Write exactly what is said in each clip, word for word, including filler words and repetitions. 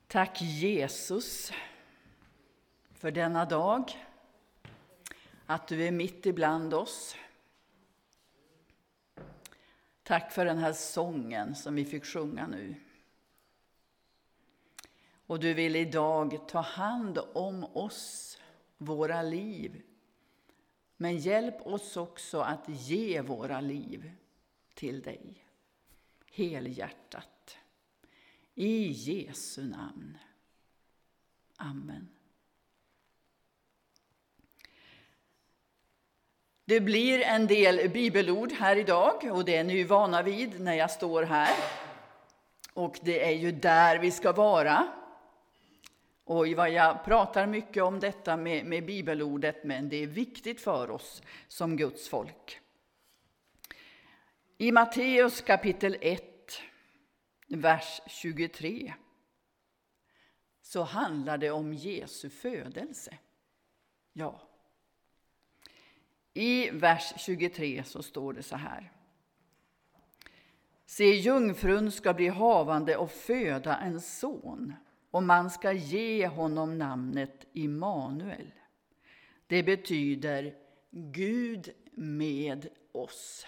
Tack Jesus för denna dag, att du är mitt ibland oss. Tack för den här sången som vi fick sjunga nu. Och du vill idag ta hand om oss, våra liv. Men hjälp oss också att ge våra liv till dig, helhjärtat. I Jesu namn. Amen. Det blir en del bibelord här idag och det är ni ju vana vid när jag står här. Och det är ju där vi ska vara. Och vad jag pratar mycket om detta med, med bibelordet, men det är viktigt för oss som Guds folk. I Matteus kapitel ett, vers tjugotre, så handlar det om Jesu födelse. Ja. I vers tjugotre så står det så här. Se, jungfrun ska bli havande och föda en son, och man ska ge honom namnet Immanuel. Det betyder Gud med oss.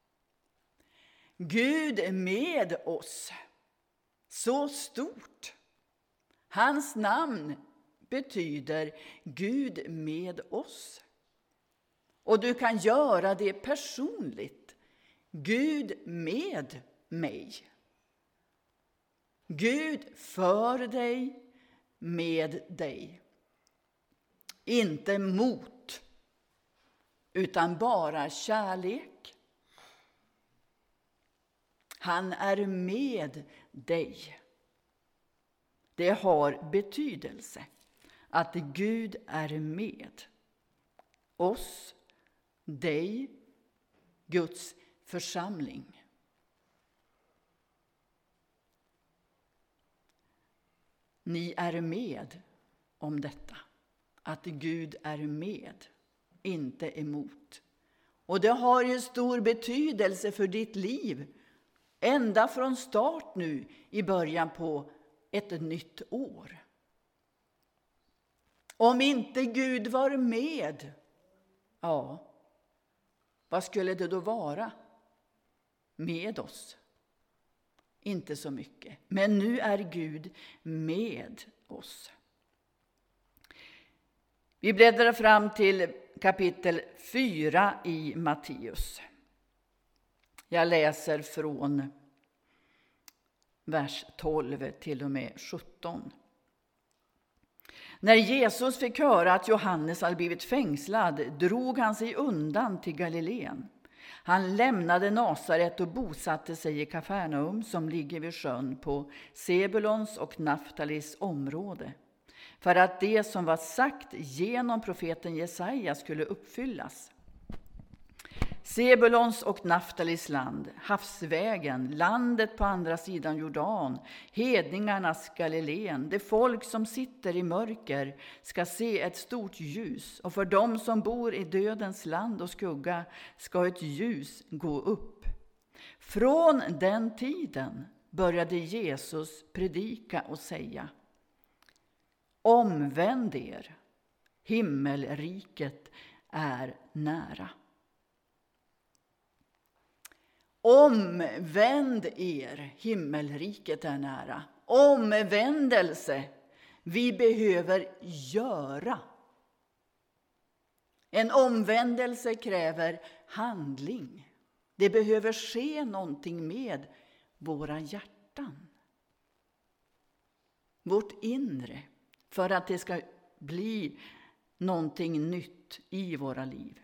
Gud med oss. Så stort. Hans namn betyder Gud med oss. Och du kan göra det personligt. Gud med mig. Gud för dig, med dig. Inte mot, utan bara kärlek. Han är med dig. Det har betydelse att Gud är med oss, dig, Guds församling. Ni är med om detta, att Gud är med, inte emot. Och det har ju stor betydelse för ditt liv, ända från start nu i början på ett nytt år. Om inte Gud var med, ja, vad skulle det då vara med oss? Inte så mycket. Men nu är Gud med oss. Vi bläddrar fram till kapitel fyra i Matteus. Jag läser från vers tolv till och med sjutton. När Jesus fick höra att Johannes hade blivit fängslad drog han sig undan till Galileen. Han lämnade Nasaret och bosatte sig i Kafarnaum som ligger vid sjön på Sebulons och Naftalis område, för att det som var sagt genom profeten Jesaja skulle uppfyllas. Sebulons och Naftalis land, havsvägen, landet på andra sidan Jordan, hedningarnas Galileen, det folk som sitter i mörker ska se ett stort ljus, och för dem som bor i dödens land och skugga ska ett ljus gå upp. Från den tiden började Jesus predika och säga: omvänd er, himmelriket är nära. Omvänd er, himmelriket är nära. Omvändelse, vi behöver göra. En omvändelse kräver handling. Det behöver ske någonting med våra hjärtan. Vårt inre, för att det ska bli någonting nytt i våra liv.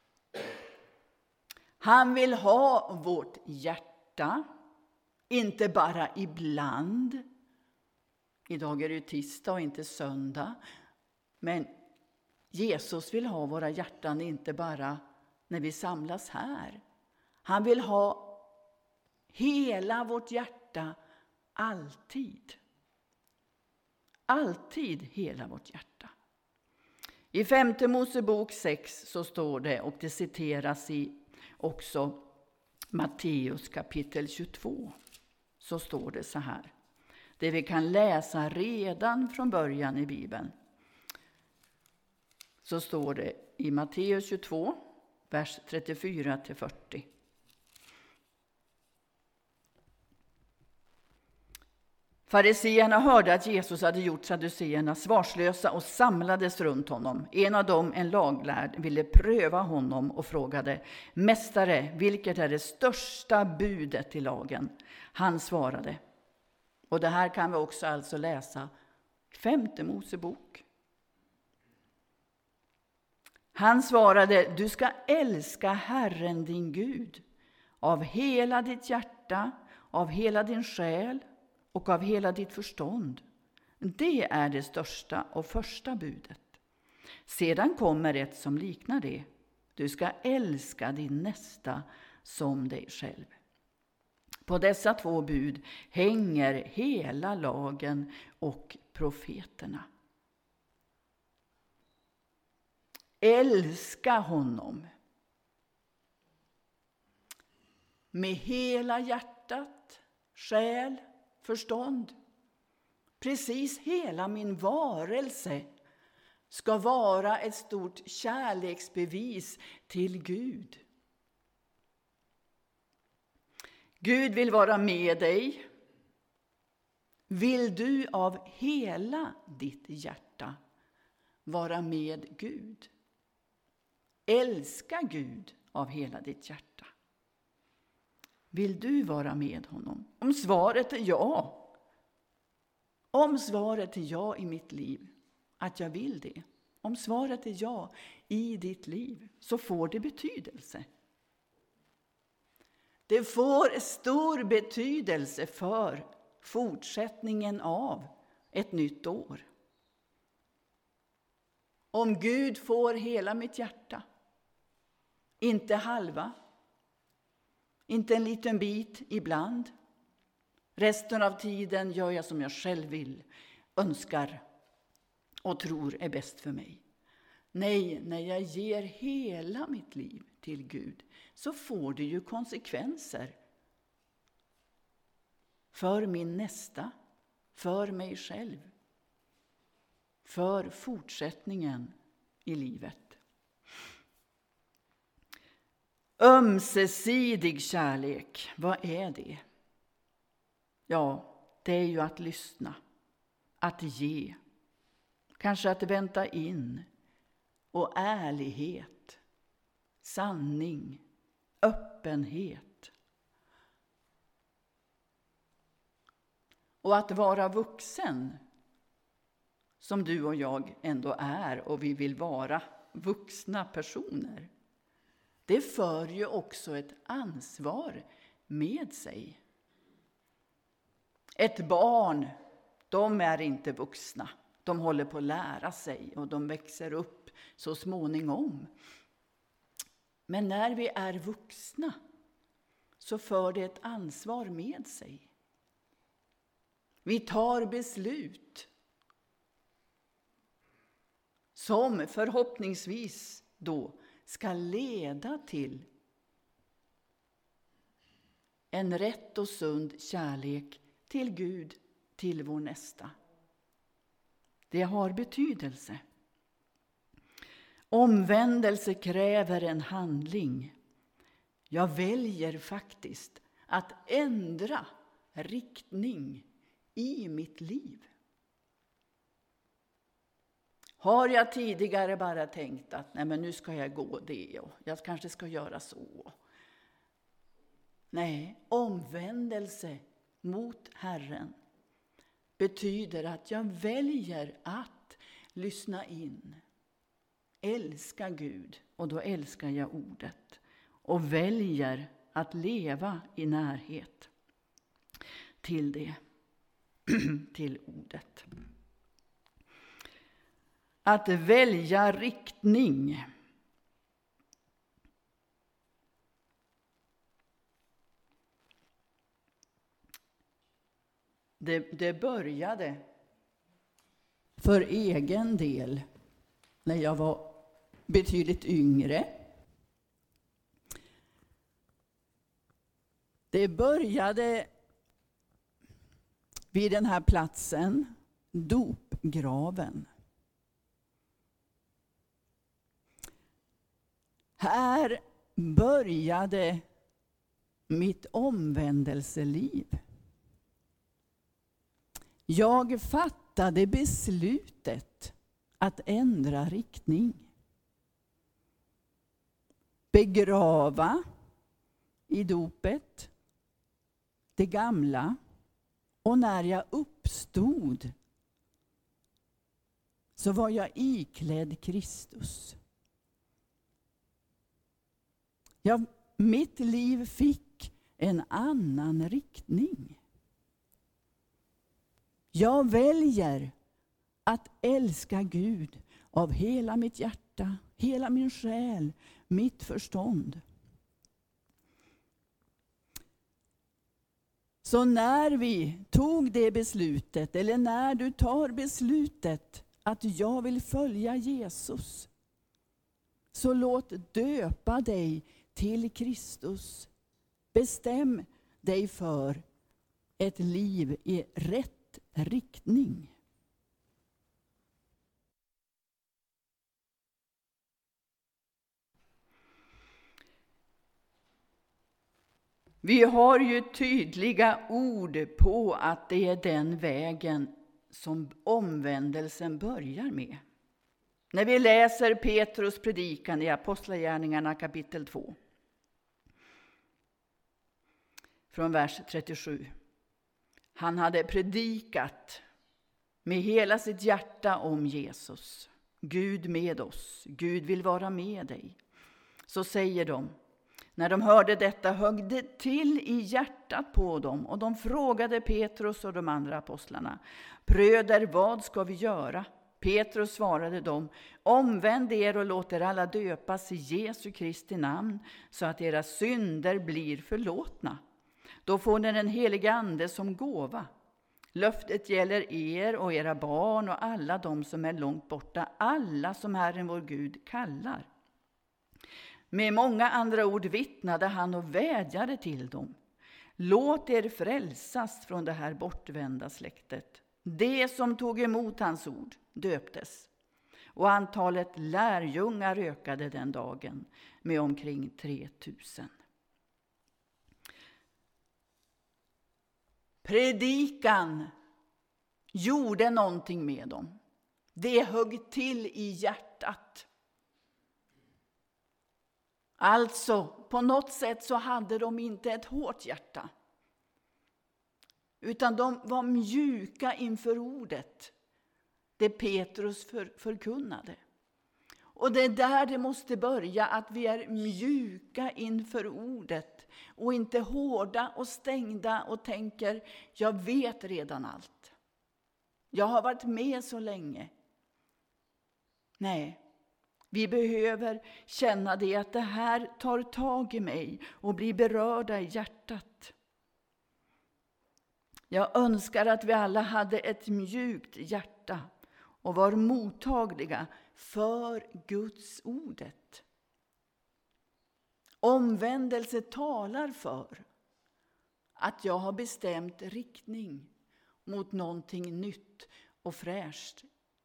Han vill ha vårt hjärta, inte bara ibland. Idag är det ju tisdag och inte söndag. Men Jesus vill ha våra hjärtan inte bara när vi samlas här. Han vill ha hela vårt hjärta alltid. Alltid hela vårt hjärta. I femte Mosebok sex så står det, och det citeras i också Matteus kapitel tjugotvå, så står det så här. Det vi kan läsa redan från början i Bibeln. Så står det i Matteus tjugotvå, vers trettiofyra till fyrtio. Fariseerna hörde att Jesus hade gjort sadduceerna svarslösa och samlades runt honom. En av dem, en laglärd, ville pröva honom och frågade: Mästare, vilket är det största budet i lagen? Han svarade, och det här kan vi också alltså läsa i femte Mosebok. Han svarade: Du ska älska Herren din Gud av hela ditt hjärta, av hela din själ och av hela ditt förstånd. Det är det största och första budet. Sedan kommer ett som liknar det. Du ska älska din nästa som dig själv. På dessa två bud hänger hela lagen och profeterna. Älska honom med hela hjärtat, själ, förstånd. Precis hela min varelse ska vara ett stort kärleksbevis till Gud. Gud vill vara med dig. Vill du av hela ditt hjärta vara med Gud? Älska Gud av hela ditt hjärta. Vill du vara med honom? Om svaret är ja. Om svaret är ja i mitt liv, att jag vill det. Om svaret är ja i ditt liv, så får det betydelse. Det får stor betydelse för fortsättningen av ett nytt år. Om Gud får hela mitt hjärta, inte halva, inte en liten bit ibland. Resten av tiden gör jag som jag själv vill, önskar och tror är bäst för mig. Nej, när jag ger hela mitt liv till Gud så får det ju konsekvenser för min nästa, för mig själv, för fortsättningen i livet. Ömsesidig kärlek, vad är det? Ja, det är ju att lyssna, att ge, kanske att vänta in, och ärlighet, sanning, öppenhet. Och att vara vuxen, som du och jag ändå är, och vi vill vara vuxna personer. Det för ju också ett ansvar med sig. Ett barn, de är inte vuxna. De håller på att lära sig och de växer upp så småningom. Men när vi är vuxna så för det ett ansvar med sig. Vi tar beslut som förhoppningsvis då ska leda till en rätt och sund kärlek till Gud, till vår nästa. Det har betydelse. Omvändelse kräver en handling. Jag väljer faktiskt att ändra riktning i mitt liv. Har jag tidigare bara tänkt att nej, men nu ska jag gå det och jag kanske ska göra så. Nej, omvändelse mot Herren betyder att jag väljer att lyssna in, älska Gud, och då älskar jag ordet, och väljer att leva i närhet till det, till ordet. Att välja riktning. Det, det började för egen del när jag var betydligt yngre. Det började vid den här platsen, dopgraven. Här började mitt omvändelseliv. Jag fattade beslutet att ändra riktning. Begrava i dopet det gamla, och när jag uppstod så var jag iklädd Kristus. Ja, mitt liv fick en annan riktning. Jag väljer att älska Gud av hela mitt hjärta, hela min själ, mitt förstånd. Så när vi tog det beslutet, eller när du tar beslutet att jag vill följa Jesus, så låt döpa dig till Kristus. Bestäm dig för ett liv i rätt riktning. Vi har ju tydliga ord på att det är den vägen som omvändelsen börjar med. När vi läser Petrus predikan i Apostlagärningarna kapitel två. Från vers trettiosju. Han hade predikat med hela sitt hjärta om Jesus. Gud med oss. Gud vill vara med dig. Så säger de. När de hörde detta högg det till i hjärtat på dem, och de frågade Petrus och de andra apostlarna: Bröder, vad ska vi göra? Petrus svarade dem: Omvänd er och låt er alla döpas i Jesu Kristi namn, så att era synder blir förlåtna. Då får ni den heliga ande som gåva. Löftet gäller er och era barn och alla de som är långt borta, alla som Herren vår Gud kallar. Med många andra ord vittnade han och vädjade till dem: Låt er frälsas från det här bortvända släktet. Det som tog emot hans ord döptes, och antalet lärjungar ökade den dagen med omkring tre tusen. Predikan gjorde någonting med dem. Det högg till i hjärtat. Alltså, på något sätt så hade de inte ett hårt hjärta. Utan de var mjuka inför ordet. Det Petrus för, förkunnade. Och det är där det måste börja, att vi är mjuka inför ordet. Och inte hårda och stängda och tänker, jag vet redan allt. Jag har varit med så länge. Nej. Vi behöver känna det, att det här tar tag i mig och blir berörda i hjärtat. Jag önskar att vi alla hade ett mjukt hjärta och var mottagliga för Guds ordet. Omvändelse talar för att jag har bestämt riktning mot någonting nytt och fräscht.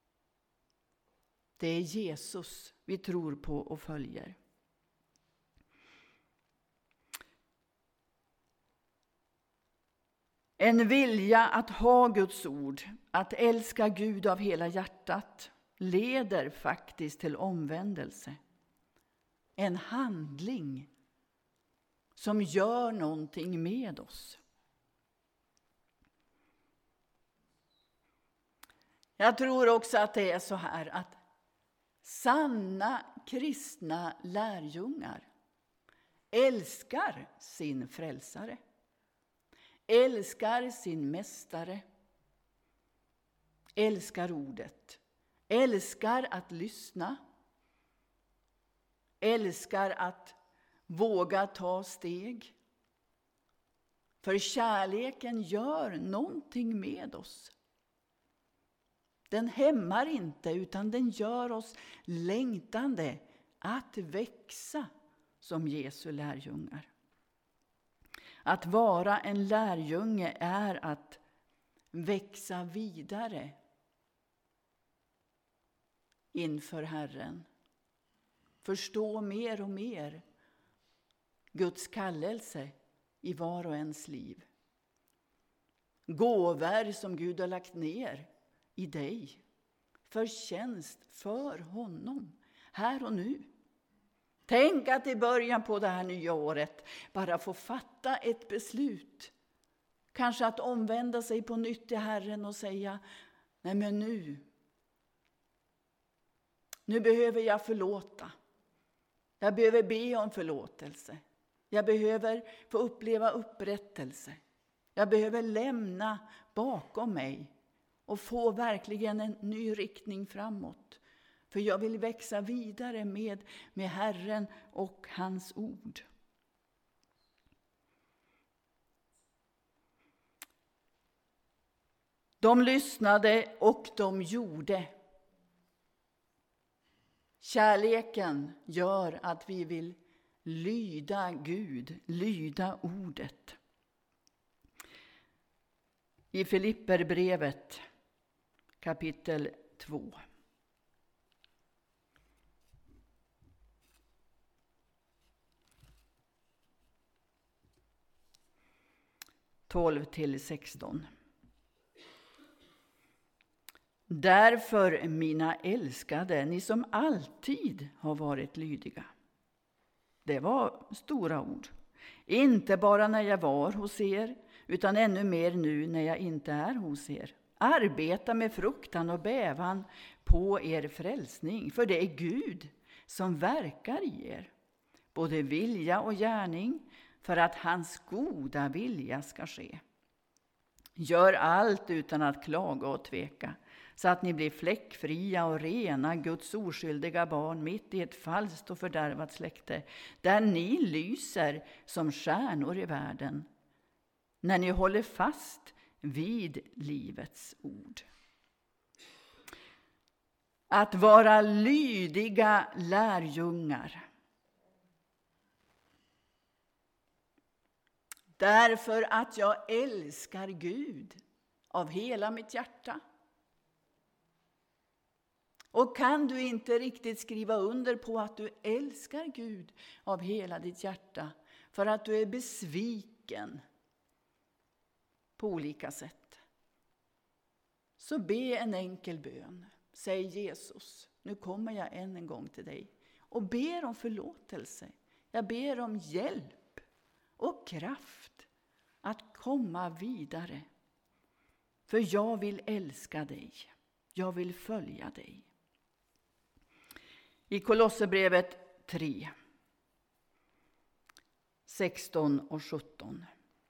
Det är Jesus vi tror på och följer. En vilja att ha Guds ord, att älska Gud av hela hjärtat, leder faktiskt till omvändelse. En handling som gör någonting med oss. Jag tror också att det är så här att sanna kristna lärjungar älskar sin frälsare, älskar sin mästare, älskar ordet, älskar att lyssna, älskar att våga ta steg. För kärleken gör någonting med oss. Den hämmar inte, utan den gör oss längtande att växa som Jesu lärjungar. Att vara en lärjunge är att växa vidare inför Herren. Förstå mer och mer Guds kallelse i var och ens liv. Gåvor som Gud har lagt ner i dig. För tjänst för honom. Här och nu. Tänk att i början på det här nya året bara få fatta ett beslut. Kanske att omvända sig på nytt till Herren och säga: nej men nu. Nu behöver jag förlåta. Jag behöver be om förlåtelse. Jag behöver få uppleva upprättelse. Jag behöver lämna bakom mig och få verkligen en ny riktning framåt. För jag vill växa vidare med, med Herren och hans ord. De lyssnade och de gjorde. Kärleken gör att vi vill lyda Gud, lyda ordet. I Filipperbrevet kapitel två. tolv till sexton. Därför, mina älskade, ni som alltid har varit lydiga. Det var stora ord. Inte bara när jag var hos er, utan ännu mer nu när jag inte är hos er. Arbeta med fruktan och bävan på er frälsning, för det är Gud som verkar i er, både vilja och gärning, för att hans goda vilja ska ske. Gör allt utan att klaga och tveka, så att ni blir fläckfria och rena, Guds oskyldiga barn mitt i ett falskt och fördärvat släkte, där ni lyser som stjärnor i världen, när ni håller fast vid livets ord. Att vara lydiga lärjungar. Därför att jag älskar Gud av hela mitt hjärta. Och kan du inte riktigt skriva under på att du älskar Gud av hela ditt hjärta, för att du är besviken på olika sätt, så be en enkel bön. Säg: Jesus, nu kommer jag än en gång till dig och ber om förlåtelse. Jag ber om hjälp och kraft att komma vidare. För jag vill älska dig. Jag vill följa dig. I Kolosserbrevet tre, sexton och sjutton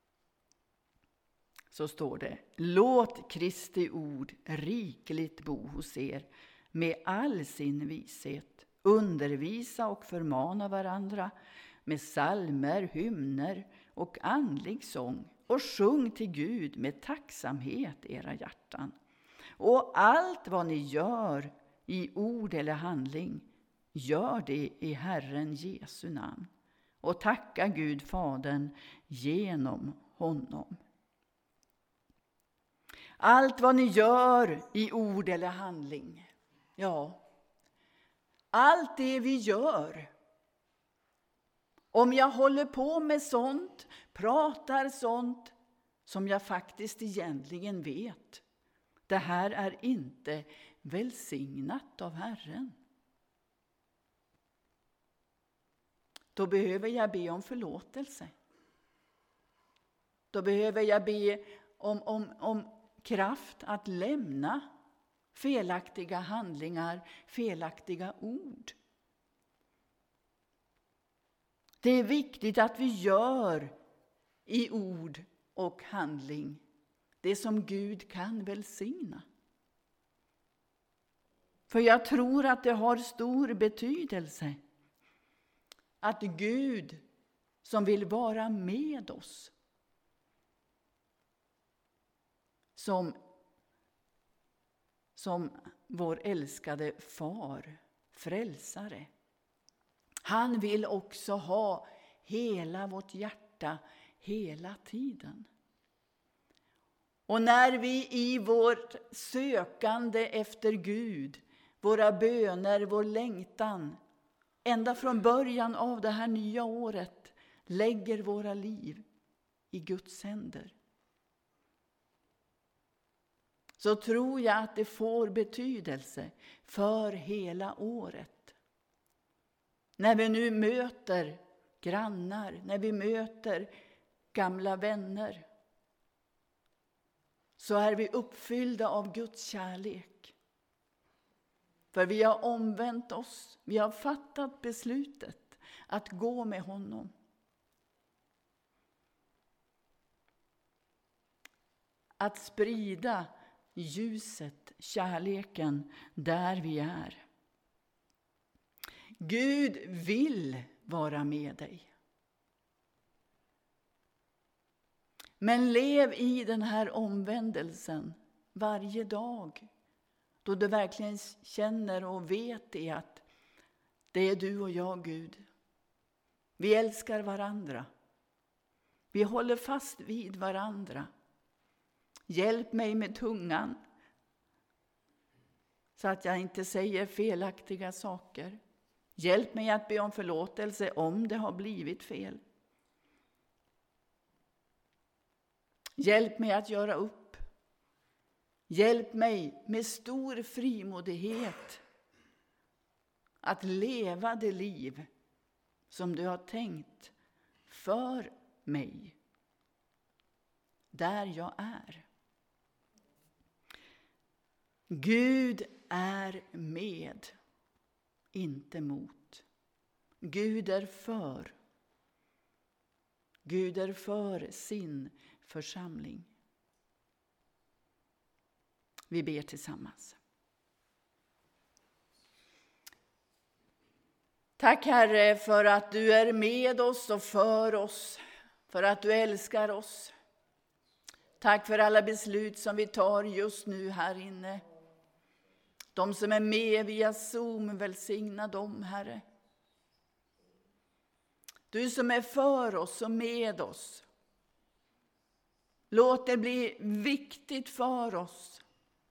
så står det: låt Kristi ord rikligt bo hos er med all sin vishet. Undervisa och förmana varandra med psalmer, hymner och andlig sång, och sjung till Gud med tacksamhet era hjärtan. Och allt vad ni gör i ord eller handling, gör det i Herren Jesu namn, och tacka Gud Fadern genom honom. Allt vad ni gör i ord eller handling, ja, allt det vi gör. Om jag håller på med sånt, pratar sånt som jag faktiskt egentligen vet, det här är inte välsignat av Herren, då behöver jag be om förlåtelse. Då behöver jag be om, om, om kraft att lämna felaktiga handlingar, felaktiga ord. Det är viktigt att vi gör i ord och handling det som Gud kan välsigna. För jag tror att det har stor betydelse att Gud, som vill vara med oss, som, som vår älskade far, frälsare, han vill också ha hela vårt hjärta hela tiden. Och när vi i vårt sökande efter Gud, våra böner, vår längtan, ända från början av det här nya året, lägger våra liv i Guds händer, så tror jag att det får betydelse för hela året. När vi nu möter grannar, när vi möter gamla vänner, så är vi uppfyllda av Guds kärlek. För vi har omvänt oss, vi har fattat beslutet att gå med honom. Att sprida ljuset, kärleken där vi är. Gud vill vara med dig. Men lev i den här omvändelsen varje dag. Då du verkligen känner och vet det att det är du och jag, Gud. Vi älskar varandra. Vi håller fast vid varandra. Hjälp mig med tungan, så att jag inte säger felaktiga saker. Hjälp mig att be om förlåtelse om det har blivit fel. Hjälp mig att göra upp. Hjälp mig med stor frimodighet att leva det liv som du har tänkt för mig, där jag är. Gud är med, inte mot. Gud är för. Gud är för sin församling. Vi ber tillsammans. Tack Herre för att du är med oss och för oss, för att du älskar oss. Tack för alla beslut som vi tar just nu här inne. De som är med via Zoom, välsigna dem, Herre. Du som är för oss och med oss. Låt det bli viktigt för oss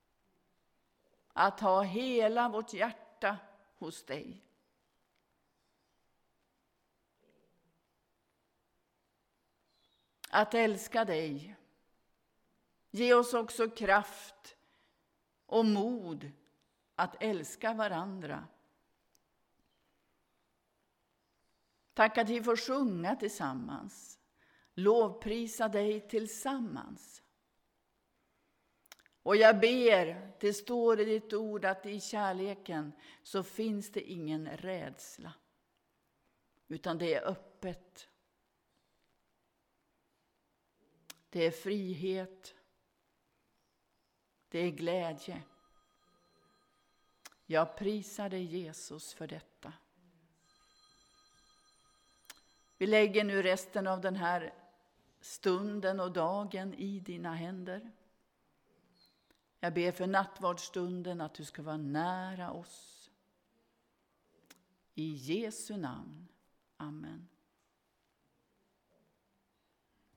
att ha hela vårt hjärta hos dig. Att älska dig. Ge oss också kraft och mod att älska varandra. Tack att vi får sjunga tillsammans. Lovprisa dig tillsammans. Och jag ber, det står i ditt ord att i kärleken så finns det ingen rädsla. Utan det är öppet. Det är frihet. Det är glädje. Jag prisar dig Jesus för detta. Vi lägger nu resten av den här stunden och dagen i dina händer. Jag ber för nattvardsstunden att du ska vara nära oss. I Jesu namn. Amen.